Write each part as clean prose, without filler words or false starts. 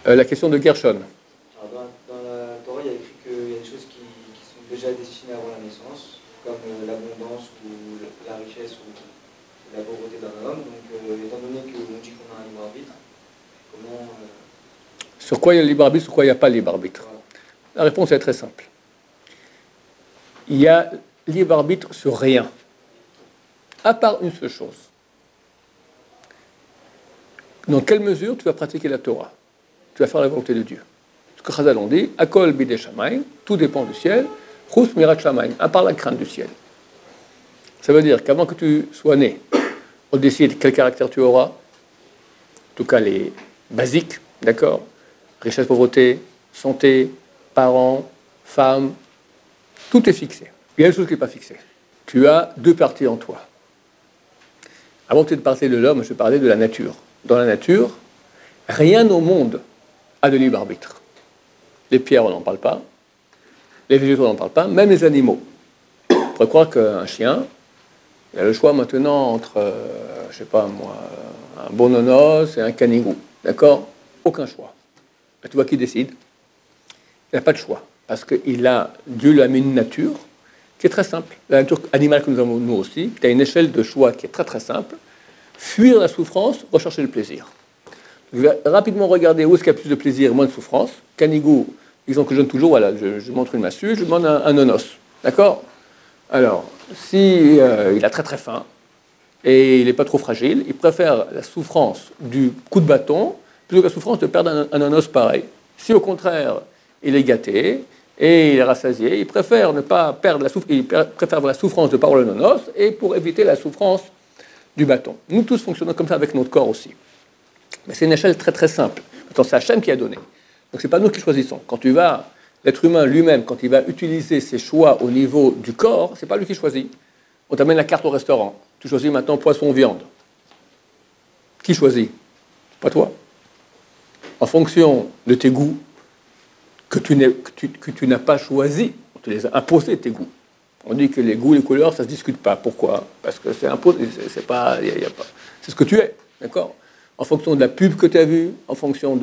La question de Gershon. Alors dans la Torah, il y a écrit qu'il y a des choses qui sont déjà destinées avant la naissance, comme l'abondance ou la richesse ou la pauvreté d'un homme. Donc, étant donné qu'on dit qu'on a un libre arbitre, comment... Sur quoi il y a le libre arbitre, sur quoi il n'y a pas le libre arbitre? Voilà. La réponse est très simple. Il y a libre arbitre sur rien, à part une seule chose. Dans quelle mesure tu vas pratiquer la Torah? Tu vas faire la volonté de Dieu. Ce que Chazal ont dit, Akol bidei shamayim, tout dépend du ciel, Chus mirat shamayim, à part la crainte du ciel. Ça veut dire qu'avant que tu sois né, on décide quel caractère tu auras, en tout cas les basiques, d'accord? Richesse, pauvreté, santé, parents, femmes, tout est fixé. Il y a une chose qui n'est pas fixée. Tu as deux parties en toi. Avant de parler de l'homme, je parlais de la nature. Dans la nature, rien au monde a de libre arbitre. Les pierres, on n'en parle pas. Les végétaux, on n'en parle pas. Même les animaux. On pourrait croire qu'un chien, il a le choix maintenant entre, je sais pas moi, un bononos et un canigou. D'accord? Aucun choix. Et tu vois qui décide? Il n'a pas de choix. Parce que Dieu lui a mis une nature qui est très simple. La nature animale que nous avons nous aussi, tu as une échelle de choix qui est très très simple. Fuir la souffrance, rechercher le plaisir. Je vais rapidement regarder où est-ce qu'il y a plus de plaisir et moins de souffrance. Canigou, exemple que je donne toujours, voilà, je montre une massue, je demande un nonos. D'accord? Alors, si il a très très faim et il n'est pas trop fragile, il préfère la souffrance du coup de bâton plutôt que la souffrance de perdre un nonos pareil. Si au contraire, il est gâté et il est rassasié, il préfère ne pas perdre il préfère la souffrance de par le nonos et pour éviter la souffrance du bâton. Nous tous fonctionnons comme ça avec notre corps aussi. Mais c'est une échelle très très simple. Pourtant, c'est Hachem qui a donné. Donc, ce n'est pas nous qui choisissons. L'être humain lui-même, quand il va utiliser ses choix au niveau du corps, ce n'est pas lui qui choisit. On t'amène la carte au restaurant. Tu choisis maintenant poisson ou viande. Qui choisit? Pas toi. En fonction de tes goûts que tu n'as pas choisi, on te les a imposés, tes goûts. On dit que les goûts, les couleurs, ça ne se discute pas. Pourquoi? Parce que c'est imposé. C'est ce que tu es. D'accord? En fonction de la pub que tu as vue, en fonction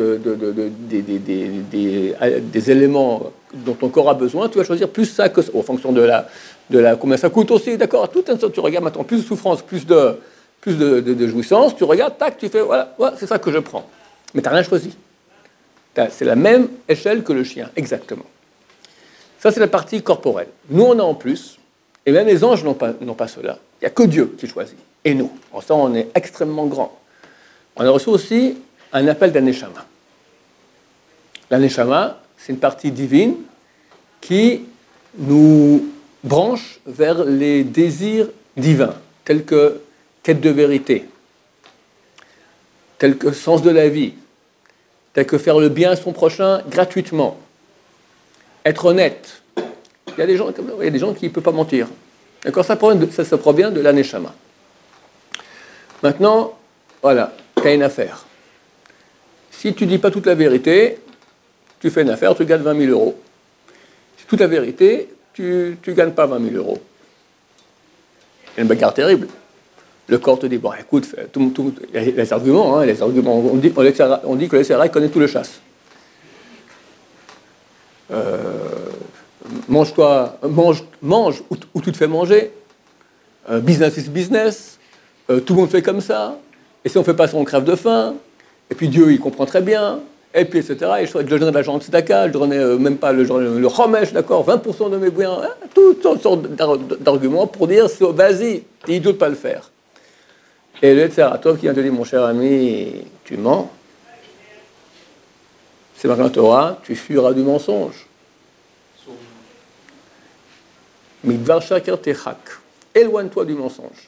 des éléments dont ton corps a besoin, tu vas choisir plus ça que ça. En fonction de combien ça coûte aussi, d'accord? Tout un tu regardes maintenant plus de souffrance, plus de jouissance, tu regardes, tac, tu fais, voilà c'est ça que je prends. Mais tu n'as rien choisi. C'est la même échelle que le chien, exactement. Ça, c'est la partie corporelle. Nous, on a en plus, et même les anges n'ont pas cela. Il n'y a que Dieu qui choisit. Et nous, en ça, on est extrêmement grand. On a reçu aussi un appel d'un Neshama. La Neshama, c'est une partie divine qui nous branche vers les désirs divins, tels que quête de vérité, tels que sens de la vie, tels que faire le bien à son prochain gratuitement, être honnête. Il y a des gens qui ne peuvent pas mentir. D'accord? Ça provient de la Neshama. Maintenant, voilà. Tu as une affaire. Si tu ne dis pas toute la vérité, tu fais une affaire, tu gagnes 20 000 euros. Si toute la vérité, tu ne gagnes pas 20 000 euros. C'est une bagarre terrible. Le corps te dit, bon, écoute, les arguments, on dit que le SRA connaît tout le chasse. Mange ou tu te fais manger. Business is business. Tout le monde fait comme ça. Et si on ne fait pas ça, on crève de faim. Et puis Dieu, il comprend très bien. Et puis, etc. Et je donnerais de l'argent de tzedaka, je donnais même pas le chomesh, d'accord, 20% de mes biens. Hein, toutes sortes d'arguments pour dire, vas-y, t'es idiot de ne pas le faire. Et le Tzeratov qui vient te dire, mon cher ami, tu mens. C'est marqué dans la Torah, tu fuiras du mensonge. Midvar shakir techak. Éloigne-toi du mensonge.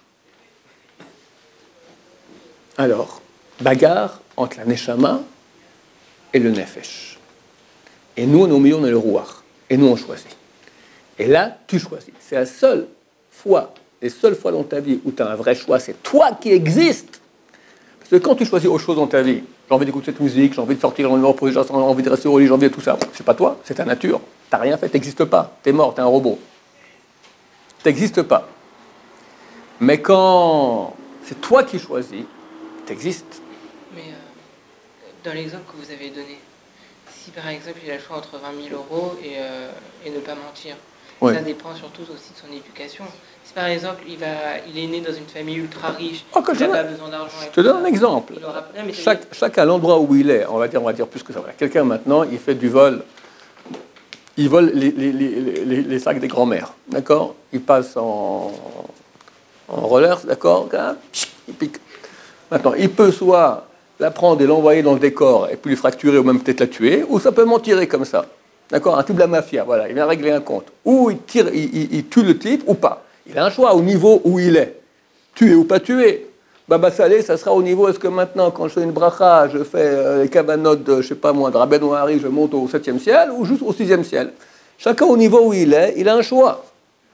Alors, bagarre entre la Neshama et le Nefesh. Et nous, au milieu, on est le Rouar. Et nous, on choisit. Et là, tu choisis. C'est la seule fois, les seules fois dans ta vie où tu as un vrai choix, c'est toi qui existes. Parce que quand tu choisis autre chose dans ta vie, j'ai envie d'écouter cette musique, j'ai envie de sortir, j'ai envie de rester au lit, j'ai envie de tout ça, c'est pas toi, c'est ta nature. Tu n'as rien fait, tu n'existes pas. Tu es mort, tu es un robot. Tu n'existes pas. Mais quand c'est toi qui choisis, tu existes. Mais dans l'exemple que vous avez donné, Si par exemple il a le choix entre 20 000 euros et ne pas mentir, Ouais. ça dépend surtout aussi de son éducation. Si par exemple il est né dans une famille ultra riche, Oh, il n'a pas besoin d'argent. Je te donne un exemple. Il aura... non, mais Chacun à l'endroit où il est, on va dire plus que ça. Voilà. Quelqu'un maintenant, il fait du vol, il vole les sacs des grands-mères, d'accord? Il passe en rollers, d'accord? Il pique. Maintenant, il peut soit la prendre et l'envoyer dans le décor et puis lui fracturer ou même peut-être la tuer, ou ça peut m'en tirer comme ça. D'accord? Un type de la mafia, voilà, il vient régler un compte. Ou il tire, il tue le type ou pas. Il a un choix au niveau où il est. Tuer ou pas tuer. Baba Salé, ça sera au niveau, est-ce que maintenant, quand je fais une bracha, je fais les cabanotes de, je sais pas moi, de Rabbeinu Hari, je monte au 7e ciel ou juste au 6e ciel. Chacun au niveau où il est, il a un choix.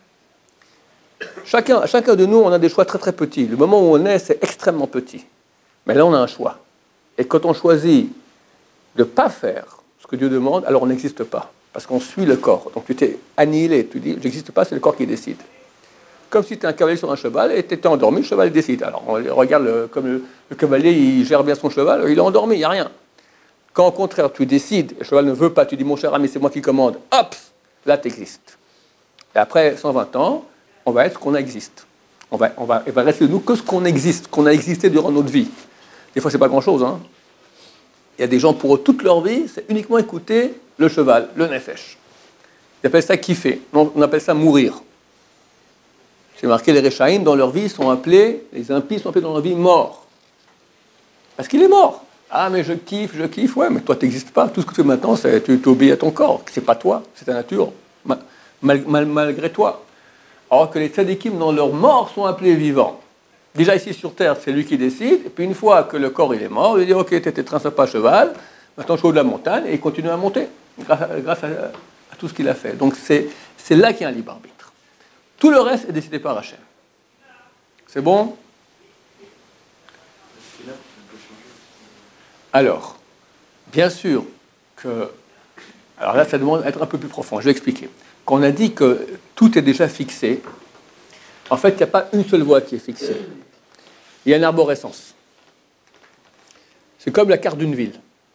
Chacun de nous, on a des choix très très petits. Le moment où on est, c'est extrêmement petit. Mais là, on a un choix. Et quand on choisit de ne pas faire ce que Dieu demande, alors on n'existe pas. Parce qu'on suit le corps. Donc tu t'es annihilé. Tu dis, j'existe pas, c'est le corps qui décide. Comme si tu es un cavalier sur un cheval et tu étais endormi, le cheval décide. Alors on regarde comme le cavalier, il gère bien son cheval, il est endormi, il n'y a rien. Quand au contraire, tu décides, le cheval ne veut pas, tu dis, mon cher ami, c'est moi qui commande, hop, là tu existes. Et après 120 ans, on va être ce qu'on existe. Il va rester de nous que ce qu'on existe, qu'on a existé durant notre vie. Des fois, c'est pas grand-chose. Hein. Il y a des gens, pour eux, toute leur vie, c'est uniquement écouter le cheval, le nefesh. Ils appellent ça kiffer. On appelle ça mourir. C'est marqué, les Réchaïm, dans leur vie, sont appelés, les impies sont appelés dans leur vie morts. Parce qu'il est mort. Ah, mais je kiffe. Ouais, mais toi, tu n'existes pas. Tout ce que tu fais maintenant, c'est tu obéis à ton corps. C'est pas toi, c'est ta nature, malgré toi. Alors que les tzadikim, dans leur mort, sont appelés vivants. Déjà ici sur Terre, c'est lui qui décide. Et puis une fois que le corps il est mort, il dit, ok, tu étais pas cheval, maintenant je suis au haut de la montagne, et il continue à monter, grâce à tout ce qu'il a fait. Donc c'est là qu'il y a un libre arbitre. Tout le reste est décidé par Hachem. C'est bon? Alors, bien sûr que... Alors là, ça demande d'être un peu plus profond. Je vais expliquer. Quand on a dit que tout est déjà fixé, en fait, il n'y a pas une seule voie qui est fixée. Il y a une arborescence. C'est comme la carte d'une ville.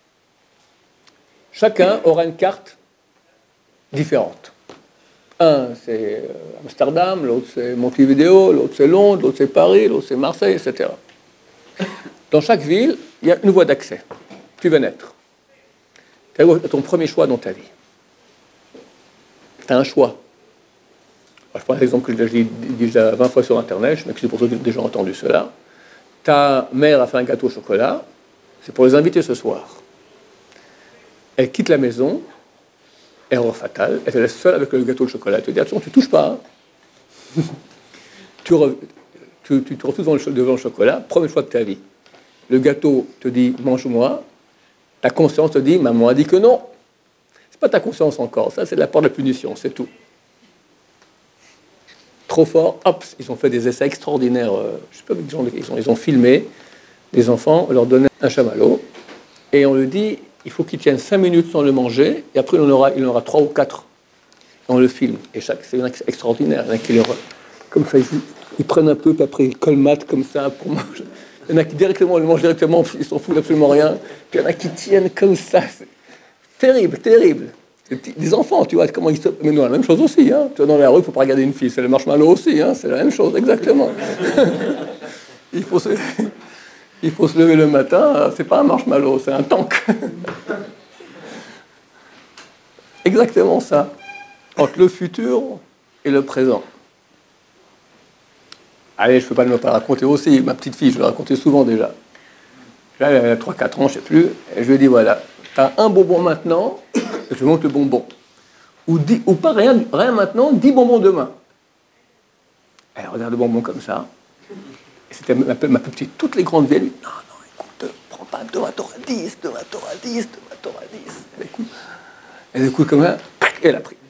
Chacun aura une carte différente. Un, c'est Amsterdam, l'autre, c'est Montevideo, l'autre, c'est Londres, l'autre, c'est Paris, l'autre, c'est Marseille, etc. Dans chaque ville, il y a une voie d'accès. Tu vas naître. Tu as ton premier choix dans ta vie. Tu as un choix. Alors, je prends l'exemple que j'ai dit déjà 20 fois sur Internet, je m'excuse pour ceux qui ont déjà entendu cela. Ta mère a fait un gâteau au chocolat, c'est pour les inviter ce soir. Elle quitte la maison, erreur fatale, elle te laisse seule avec le gâteau au chocolat. Elle te dit, attention, tu ne touches pas. Hein. tu te retrouves devant le chocolat, premier choix de ta vie. Le gâteau te dit, mange-moi. Ta conscience te dit, maman a dit que non. C'est pas ta conscience encore, ça c'est de la part de la punition, c'est tout. Trop fort, hop, ils ont fait des essais extraordinaires. Je sais pas, ils ont filmé des enfants, on leur donnait un chamallow, et on leur dit, il faut qu'ils tiennent 5 minutes sans le manger, et après il en aura 3 ou 4. On le filme, et c'est extraordinaire. Il y en a qui comme ça, ils prennent un peu, puis après ils colmatent comme ça pour manger. Il y en a qui directement le mangent directement, ils s'en foutent absolument rien. Puis il y en a qui tiennent comme ça. C'est terrible, terrible. Des enfants, tu vois, comment ils se... Mais nous, la même chose aussi. Hein. Tu vois, dans la rue, il ne faut pas regarder une fille. C'est le marshmallow aussi. Hein. C'est la même chose, exactement. il faut se lever le matin. C'est pas un marshmallow, c'est un tank. Exactement ça. Entre le futur et le présent. Allez, je ne peux pas ne pas raconter aussi. Ma petite fille, je l'ai raconté souvent déjà. Là, elle a 3-4 ans, je ne sais plus. Et je lui ai dit, voilà, tu as un bonbon maintenant, je te montre le bonbon. Ou pas rien maintenant, 10 bonbons demain. Elle regarde le bonbon comme ça. Et c'était ma petite, toutes les grandes vieilles. Non, écoute, prends pas, demain t'auras 10, demain t'auras 10, demain t'auras 10. Elle écoute comme ça, et elle a pris.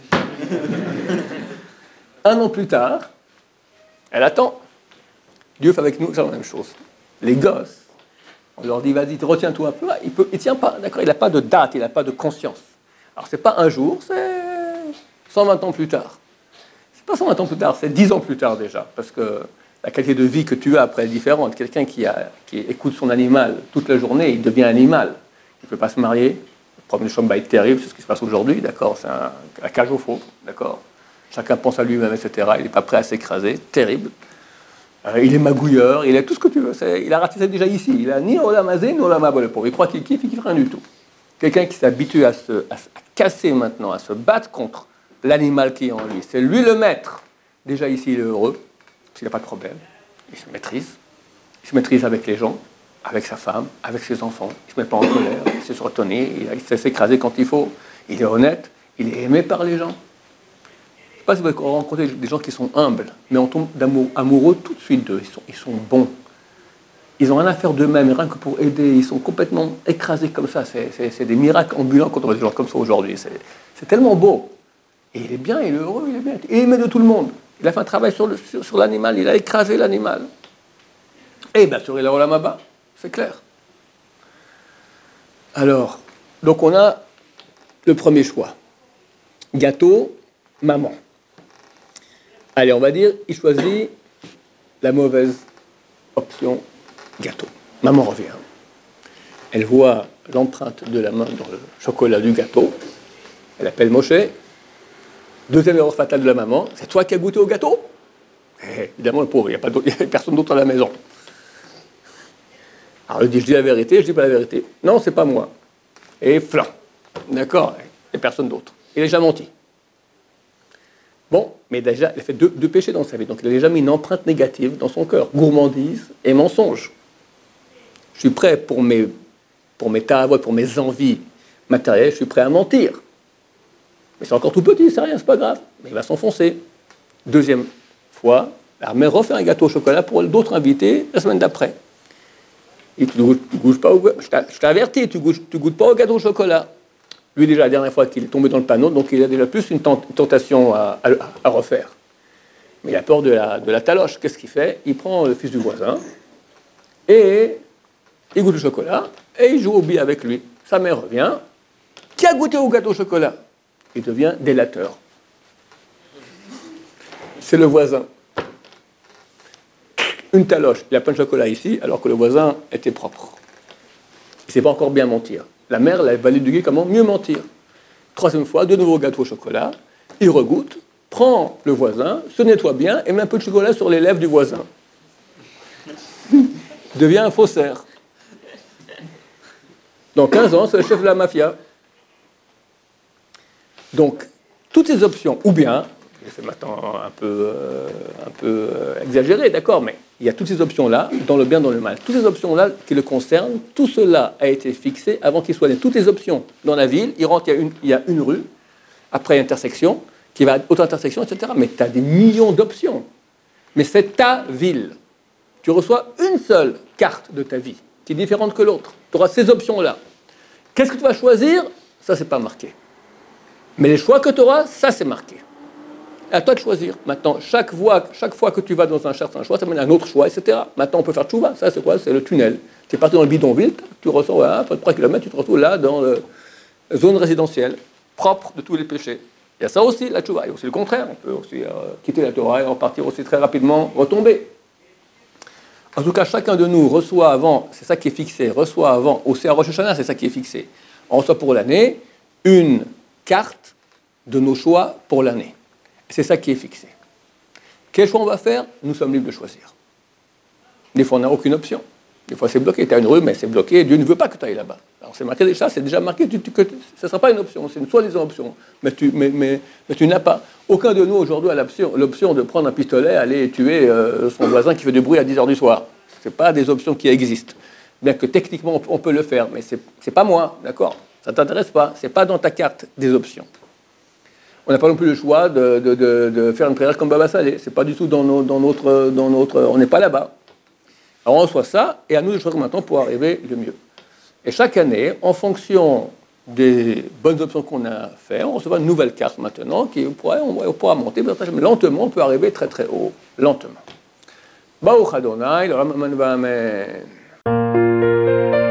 1 an plus tard, elle attend. Dieu fait avec nous, c'est la même chose. Les gosses, on leur dit, vas-y, retiens-toi un peu. Il ne tient pas, d'accord, il n'a pas de date, il n'a pas de conscience. Alors, c'est pas un jour, c'est 120 ans plus tard. C'est pas 120 ans plus tard, c'est 10 ans plus tard déjà. Parce que la qualité de vie que tu as après est différente. Quelqu'un qui écoute son animal toute la journée, il devient animal. Il ne peut pas se marier, Le problème du Shalom Bayit terrible, c'est ce qui se passe aujourd'hui, d'accord? C'est la cage au fond, d'accord? Chacun pense à lui-même, etc. Il n'est pas prêt à s'écraser, terrible. Il est magouilleur, il est tout ce que tu veux. Il a raté ça déjà ici. Il n'a ni Olam Hazé, ni Olam Haba, le pauvre. Il croit qu'il kiffe, il kiffe rien du tout. Quelqu'un qui s'habitue à casser maintenant, à se battre contre l'animal qui est en lui. C'est lui le maître. Déjà ici, il est heureux, parce qu'il n'a pas de problème. Il se maîtrise. Il se maîtrise avec les gens, avec sa femme, avec ses enfants. Il ne se met pas en colère, il sait se retenir, il sait s'écraser quand il faut. Il est honnête, il est aimé par les gens. Je ne sais pas si vous avez rencontré des gens qui sont humbles, mais on tombe amoureux tout de suite d'eux. Ils sont bons. Ils n'ont rien à faire d'eux-mêmes, rien que pour aider. Ils sont complètement écrasés comme ça. C'est des miracles ambulants quand on voit des gens comme ça aujourd'hui. C'est tellement beau. Et il est bien, il est heureux, il est bien. Il est aimé de tout le monde. Il a fait un travail sur l'animal, il a écrasé l'animal. Et bien sûr, il a Olam Haba, c'est clair. Alors, donc on a le premier choix. Gâteau, maman. Allez, on va dire, il choisit la mauvaise option, gâteau. Maman revient. Elle voit l'empreinte de la main dans le chocolat du gâteau. Elle appelle Moshe. Deuxième erreur fatale de la maman, c'est toi qui as goûté au gâteau? Évidemment, le pauvre, il n'y a personne d'autre à la maison. Alors, il dit, je dis la vérité, je dis pas la vérité. Non, c'est pas moi. Et flan. D'accord, il n'y a personne d'autre. Il a déjà menti. Bon, mais déjà, il a fait deux péchés dans sa vie. Donc, il a déjà mis une empreinte négative dans son cœur. Gourmandise et mensonge. Je suis prêt pour mes tavots, pour mes envies matérielles, je suis prêt à mentir. Mais c'est encore tout petit, c'est rien, c'est pas grave. Mais il va s'enfoncer. Deuxième fois, la mère refait un gâteau au chocolat pour d'autres invités la semaine d'après. Et tu goûtes pas je t'avertis, tu goûtes pas au gâteau au chocolat. Lui, déjà, la dernière fois qu'il est tombé dans le panneau, donc il a déjà plus une tentation à refaire. Mais il a peur de la taloche. Qu'est-ce qu'il fait? Il prend le fils du voisin et il goûte le chocolat et il joue au billes avec lui. Sa mère revient. Qui a goûté au gâteau au chocolat? Il devient délateur. C'est le voisin. Une taloche, il n'y a pas de chocolat ici, alors que le voisin était propre. Il ne sait pas encore bien mentir. La mère l'a éduqué comment mieux mentir. Troisième fois, de nouveau gâteau au chocolat, il regoute, prend le voisin, se nettoie bien et met un peu de chocolat sur les lèvres du voisin. Il devient un faussaire. Dans 15 ans, c'est le chef de la mafia. Donc, toutes ces options, ou bien, c'est maintenant un peu exagéré, d'accord, mais il y a toutes ces options-là, dans le bien, dans le mal. Toutes ces options-là qui le concernent, tout cela a été fixé avant qu'il soit né. Toutes les options dans la ville, il y a une rue, après intersection, qui va à autre intersection, etc. Mais tu as des millions d'options. Mais c'est ta ville. Tu reçois une seule carte de ta vie, qui est différente que l'autre. Tu auras ces options-là. Qu'est-ce que tu vas choisir? Ça, c'est pas marqué. Mais les choix que tu auras, ça, c'est marqué. À toi de choisir. Maintenant, chaque fois que tu vas dans un certain choix, ça mène à un autre choix, etc. Maintenant, on peut faire tchouva. Ça, c'est quoi? C'est le tunnel. Tu es parti dans le bidonville, tu ressens à peu de 3 km, tu te retrouves là, dans la zone résidentielle, propre de tous les péchés. Il y a ça aussi, la tchouva. Il y a aussi le contraire. On peut aussi quitter la Torah et en partir aussi très rapidement, retomber. En tout cas, chacun de nous reçoit avant, c'est ça qui est fixé, reçoit avant, aussi à Rosh Hashanah, c'est ça qui est fixé. On reçoit pour l'année une carte de nos choix pour l'année. C'est ça qui est fixé. Quel choix on va faire? Nous sommes libres de choisir. Des fois, on n'a aucune option. Des fois, c'est bloqué. Tu as une rue, mais c'est bloqué. Dieu ne veut pas que tu ailles là-bas. Alors, c'est marqué déjà, c'est déjà marqué que ce ne sera pas une option. C'est une soi-disant option. Mais tu n'as pas. Aucun de nous, aujourd'hui, a l'option de prendre un pistolet, aller tuer son voisin qui fait du bruit à 10h du soir. Ce n'est pas des options qui existent. Bien que techniquement, on peut le faire. Mais ce n'est pas moi, d'accord? Ça ne t'intéresse pas. Ce n'est pas dans ta carte des options. On n'a pas non plus le choix de faire une prière comme Baba Salé. Ce n'est pas du tout dans notre... On n'est pas là-bas. Alors on reçoit ça, et à nous de choisir maintenant pour arriver le mieux. Et chaque année, en fonction des bonnes options qu'on a fait, on recevra une nouvelle carte maintenant, on pourra monter, mais lentement, on peut arriver très très haut, lentement. Baruch Adonai, le Raman Amen.